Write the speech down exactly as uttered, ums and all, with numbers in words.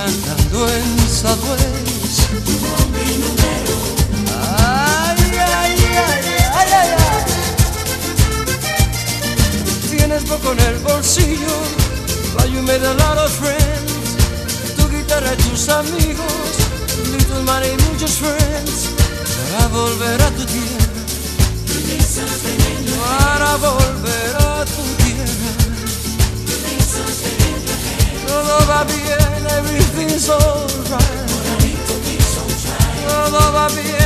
cantando en Southwest. Ay, ay, ay, ay, ay, ay. Tienes poco en el bolsillo, but you made a lot of friends. Tu guitarra y tus amigos, little money y muchos friends. Para volver a tu tierra, para volver a tu tierra. Todo va bien, everything's alright. Todo va bien.